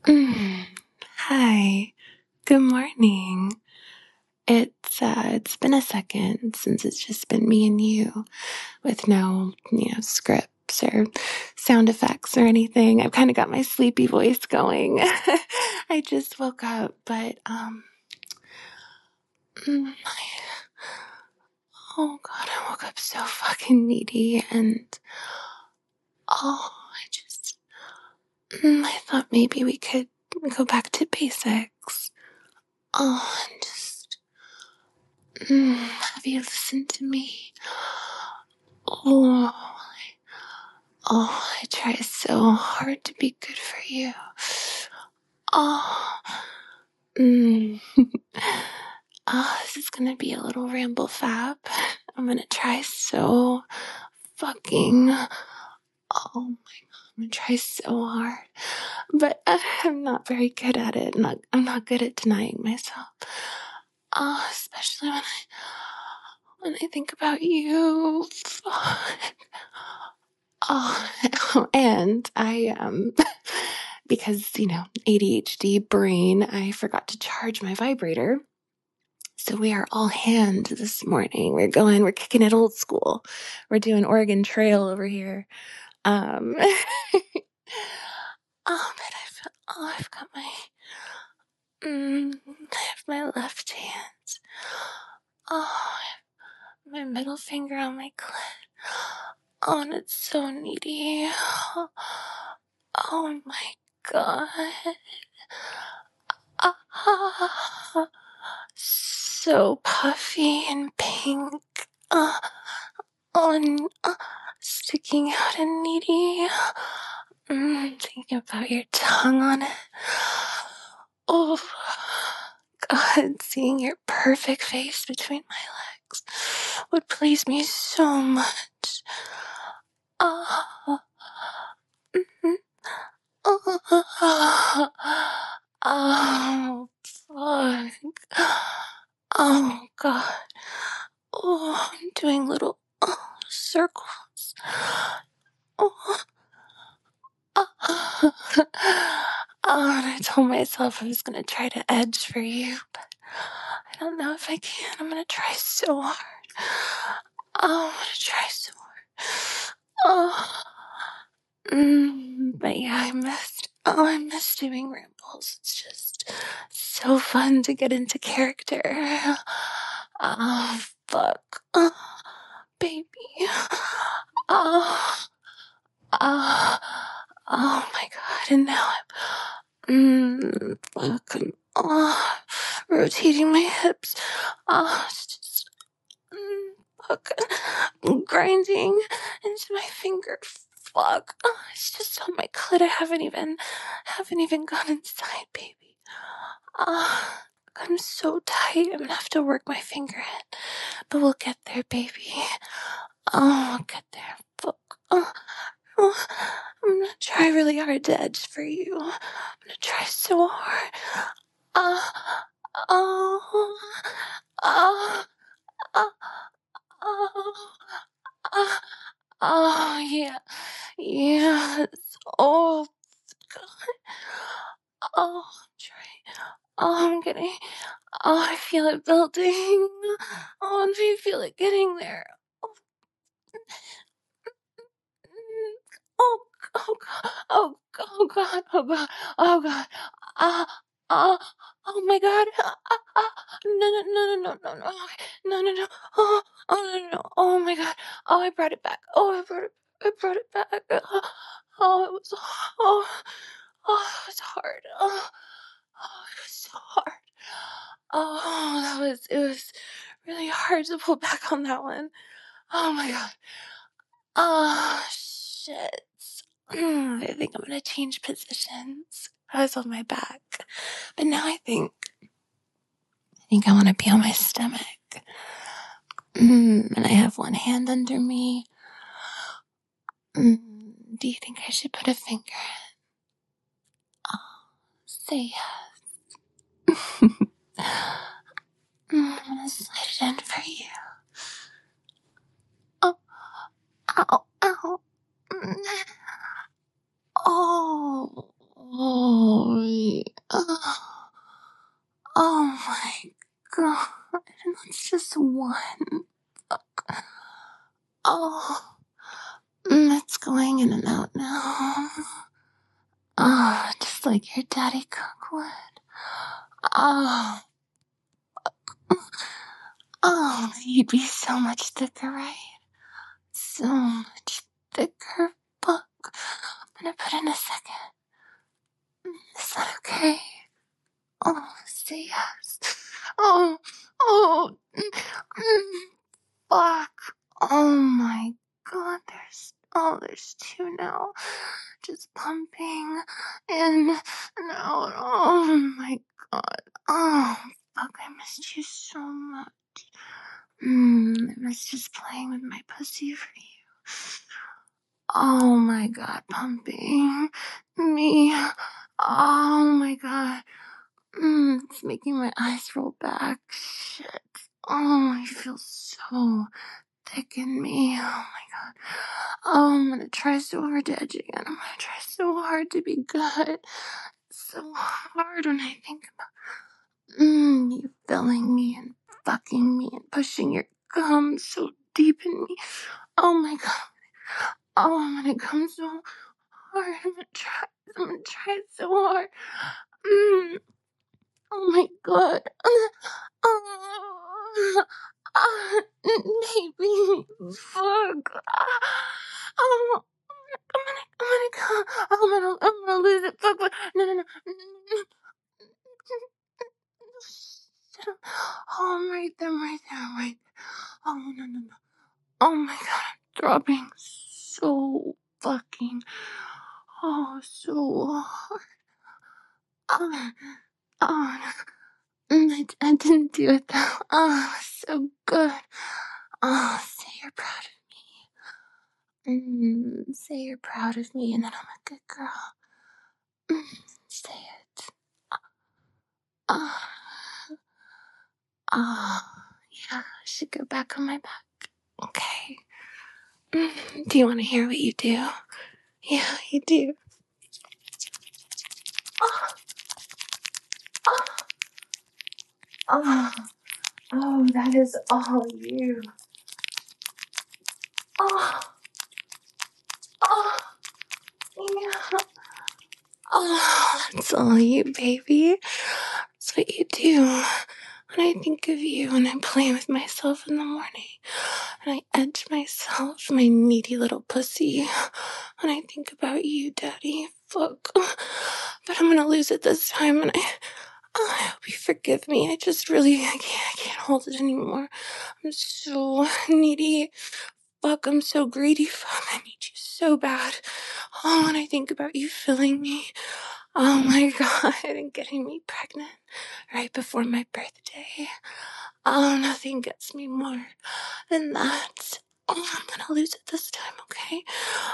Mm. Hi. Good morning. It's been a second since it's just been me and you with no, scripts or sound effects or anything. I've kind of got my sleepy voice going. I just woke up, but mm, oh god, I woke up so fucking needy and I thought maybe we could go back to basics. And just have you listen to me? Oh, I try so hard to be good for you. Oh, mm. This is gonna be a little ramble fab. I'm gonna try so fucking. Oh my god, I'm gonna try so hard, but I'm not very good at it. I'm not good at denying myself. Especially when I think about you. And I because ADHD brain, I forgot to charge my vibrator. So we are all hand this morning. We're kicking it old school. We're doing Oregon Trail over here. But I've got I have my left hand. Oh, I have my middle finger on my clit. Oh, and it's so needy. Oh my god. So puffy and pink. On sticking out and needy. Thinking about your tongue on it. Oh, God, seeing your perfect face between my legs would please me so much. Oh, oh, fuck. Oh, God. Oh, I'm doing little circles. Oh, and I told myself I was going to try to edge for you, but I don't know if I can. I'm going to try so hard. Oh, I'm going to try so hard. Oh. But yeah, I missed doing rambles. It's just so fun to get into character. Oh, fuck. Oh, baby. Oh, oh, oh my god. And now fuck. Oh, rotating my hips. Oh, it's just, fuck. Grinding into my finger. Fuck. Oh, it's just on my clit. I haven't even gone inside, baby. I'm so tight. I'm gonna have to work my finger in. But we'll get there, baby. Oh, we'll get there. Fuck. I'm gonna try really hard to edge for you. I'm gonna try so hard. Uh, oh, oh, oh, oh, oh, oh, yeah, yes. Oh, God. Oh, I'm trying. Oh, I'm getting. Oh, I feel it building. Oh, and I feel it getting there. Oh, oh, oh, God. Oh, oh, God. Oh, God. Oh, God. Ah, ah, oh, my God. No, no, no, no, no, no, no. No, no, no. Oh, oh, no, no. Oh, my God. Oh, I brought it back. Oh, I brought it back. Oh, it was, oh, oh, it was hard. Oh, it was so hard. Oh, it was really hard to pull back on that one. Oh my god. Oh, shit. I think I'm gonna change positions. I was on my back. But now I think I wanna be on my stomach. And I have one hand under me. Do you think I should put a finger in? Oh, say yes. I'm gonna slide it in for you. Oh, ow, ow. Oh, god. It's just one. Oh, it's going in and out now. Oh, just like your daddy cook would. Oh, oh, you'd be so much thicker, right? So much thicker. Fuck. I'm gonna put in a second. Is that okay? Oh, say yes. Oh, oh, fuck. Oh my god, there's two now. Just pumping in and out. Oh my god. Oh, fuck, I missed you so much. I miss just playing with my pussy for you. Oh my god, pumping me. Oh my god. It's making my eyes roll back. Shit. Oh, I feel so thick in me. Oh my god. Oh, I'm gonna try so hard to edge again. I'm gonna try so hard to be good. So hard when I think about you filling me and fucking me and pushing your gum so deep in me. Oh my god. Oh, I'm gonna come so hard. I'm gonna try so hard. Oh my god. Maybe. Fuck. Oh, I'm gonna lose it. Fuck. No. Shut up. Oh, I'm right there. I'm right there. Oh, no. Oh my god. I'm throbbing so fucking. Oh, so hard. Oh, oh, I didn't do it though. Oh, so good. Oh, say you're proud of me. Say you're proud of me and that I'm a good girl. Say it. Oh, oh, yeah, I should go back on my back. Okay. Do you want to hear what you do? Yeah, you do. Oh, oh, oh, oh, that is all you. Oh, oh, yeah. Oh, that's all you, baby. That's what you do. When I think of you and I play with myself in the morning and I edge myself, my needy little pussy. When I think about you, Daddy, fuck. But I'm gonna lose it this time and I hope you forgive me. I can't hold it anymore. I'm so needy. Fuck, I'm so greedy. Fuck, I need you so bad. Oh, when I think about you filling me. Oh my god, and getting me pregnant right before my birthday. Oh, nothing gets me more than that. Oh, I'm gonna lose it this time, okay?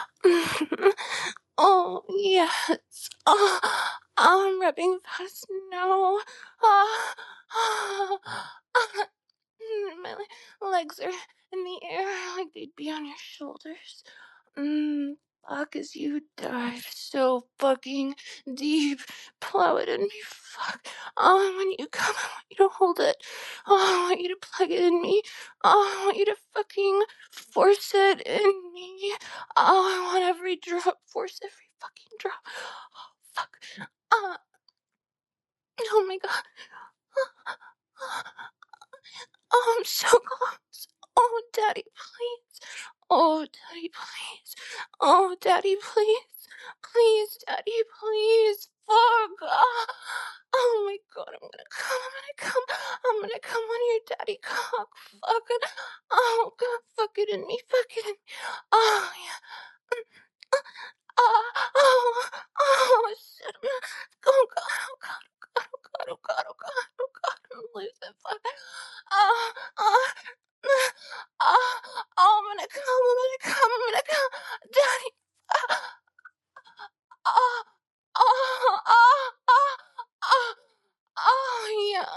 Oh, yes. Oh, I'm rubbing fast. No. Oh, oh, oh. My legs are in the air like they'd be on your shoulders. Fuck as you dive so fucking deep. Plow it in me. Fuck. Oh, when you come, I want you to hold it. Oh, I want you to plug it in me. Oh, I want you to fucking force it in me. Oh, I want every drop. Force every fucking drop. Oh, fuck. Uh, oh my god. Oh, I'm so close. Oh, Daddy, please. Oh, Daddy, please. Oh, Daddy, please. Please, Daddy, please. Fuck. Oh my god, I'm gonna come on your daddy cock. Fuck it. Oh god, fuck it in me. Fuck it in me. Oh, yeah. Oh, shit. Oh god, oh god, oh god, oh god, oh god, oh god, I'm losing. Fuck. Oh, oh, oh, I'm gonna come, Daddy. Oh, oh, oh, oh, oh, oh, yeah.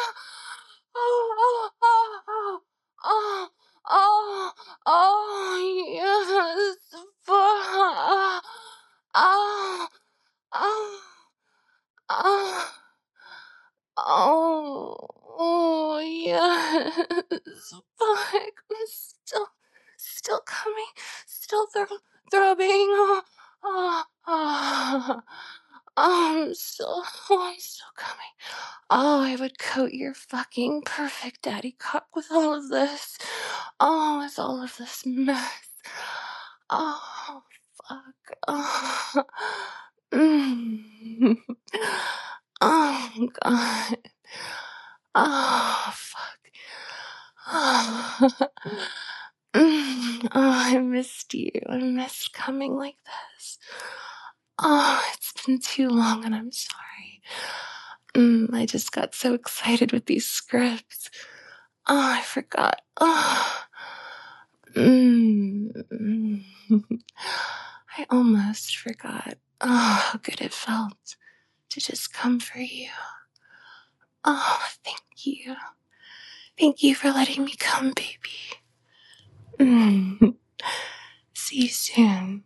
Oh, oh, oh, oh, oh, oh, yes. Oh, oh, oh, oh, oh, Yes. Fuck. I'm still coming. Still throbbing. Oh, I'm still coming. Oh, I would coat your fucking perfect daddy cock with all of this. Oh, with all of this mess. Oh, fuck. Oh, mm. Oh, God. Oh, fuck. Oh. Oh, I missed you. I missed coming like this. Oh, it's been too long and I'm sorry. I just got so excited with these scripts. Oh, I forgot. Oh. I almost forgot. Oh, how good it felt to just come for you. Oh, thank you. Thank you for letting me come, baby. See you soon.